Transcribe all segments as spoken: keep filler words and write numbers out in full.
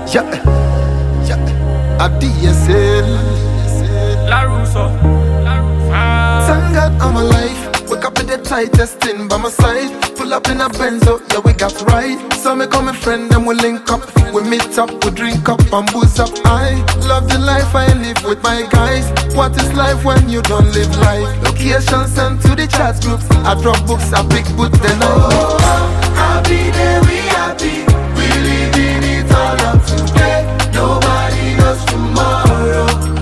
Yeah, yeah, a D S L. La Russo. Thank God I'm alive. Wake up with the tightest thing by my side. Pull up in a Benzo, yeah we got right. So me call my friend and we link up. We meet up, we drink up and booze up. I love the life I live with my guys. What is life when you don't live life? Location sent to the chat groups. I drop books, I pick boot, then I oh, happy day we happy. We living it all up today. Nobody knows tomorrow.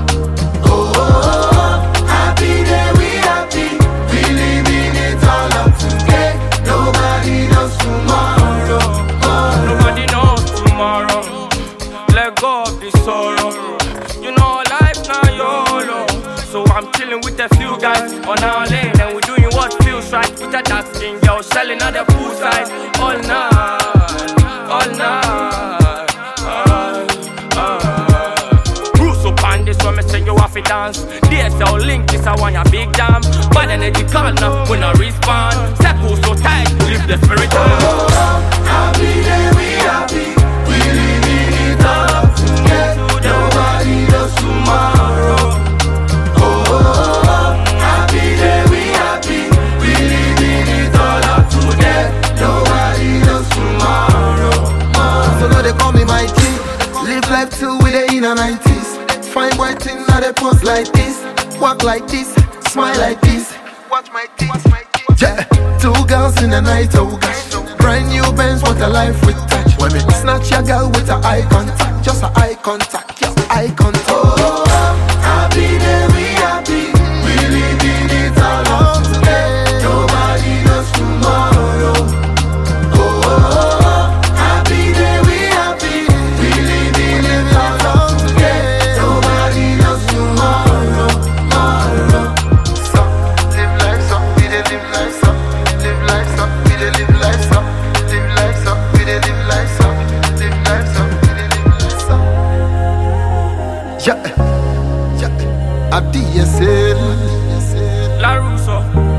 Oh, happy day we happy. We living it all up today. Nobody knows tomorrow. Oh. Nobody knows tomorrow. Let go of the sorrow. You know life now YOLO. So I'm chilling with a few guys on our lane, and we're doing what feels right. With a dark skin girl selling at the poolside all night, all night. Uh, uh. Bruce up on this one, me say you have to dance. D S L link, this I want your big jam. Bad energy call now, we no respond. Circle so tight, live the spirit on. Oh, happy day we happy. We living it all up today. Nobody knows tomorrow. Oh, happy day we happy. We living it all up today. Nobody knows tomorrow. Oh. So now they call me my king. Live life till we the inner nineties. Fine boy thing now they pose like this. Walk like this, smile like this. Watch my teeth, watch my teeth. Yeah, two girls in the night, oh gosh. Brand new Benz, what a life with touch. When me snatch your girl with a eye contact, just a eye contact, yeah, eye contact. Oh, happy day we happy. We living it all up today. Nobody knows tomorrow. Oh, happy day we happy. We living it all up today. Nobody knows tomorrow. Tomorrow. So live life up, we dey live life up. Live life up, we dey live life up. Live life up, we dey live life up. Live life up, we dey live life up. Yeah, yeah, a D S L. La Russo.